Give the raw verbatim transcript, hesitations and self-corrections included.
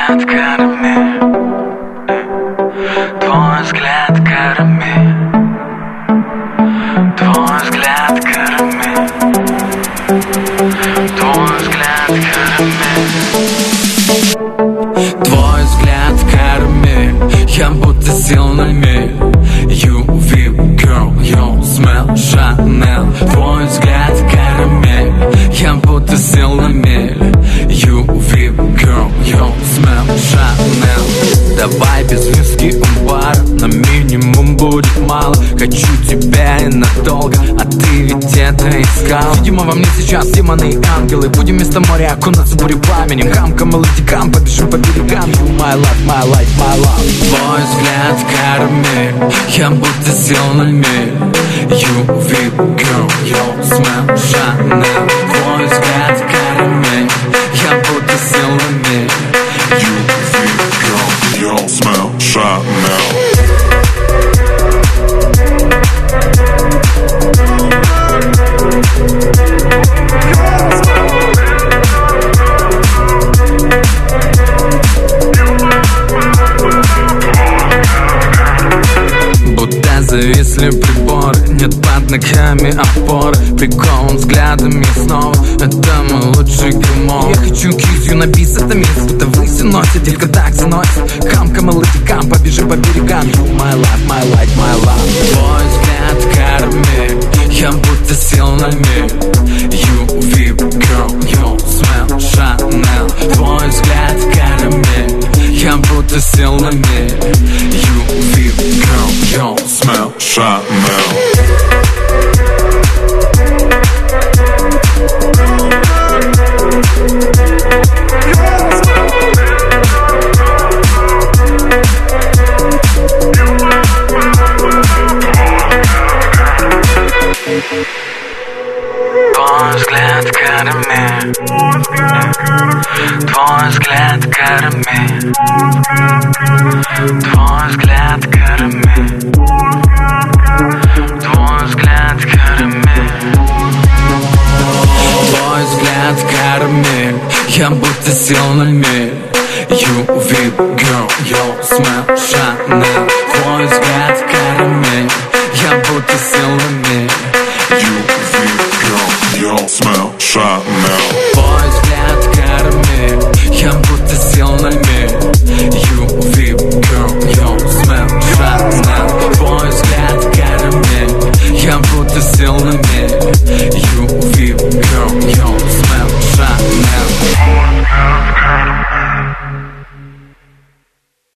взгляд карамель, твой взгляд карамель, твой взгляд карамель, твой взгляд карамель. Твой взгляд карамель, я будто сел на мель. You whip girl, you smell Chanel. Твой взгляд карамель, я будто сел на мель. You whip girl, you smell Chanel. Давай без виски у бара, на минимум будет мало. Хочу тебя и надолго, а ты ведь это искал. Видимо, во мне сейчас демоны и ангелы. Будем вместо моря окунаться бурей пламенем. Камка, молодикам, побежим по берегам. You my life, my life, my love. Твой взгляд карамель, я будто сел на мель. You whip girl, you smell Chanel. Твой взгляд карамель, я будто сел на мель. You whip girl, you smell Chanel. Зависли приборы, нет под ногами опоры. Прикован взглядами снова, это мой лучший гримор. Я хочу кизью набить это место, будто выси носит, только так заносит. Камка, молодикам, побежим по берегам. You my life, my life, my love. Твой взгляд карамель, я будто сел на мель. You whip girl, you smell Chanel. Твой взгляд карамель, я будто сел на мель. You whip girl, you smell Chanel. Твой взгляд карамель, твой взгляд карамель, твой взгляд карамель, твой взгляд карамель, твой взгляд карамель, я будто сел на мель. You whip girl, you smell Chanel. Твой взгляд карамель, я будто сел на мель. You whip girl, you smell Chanel.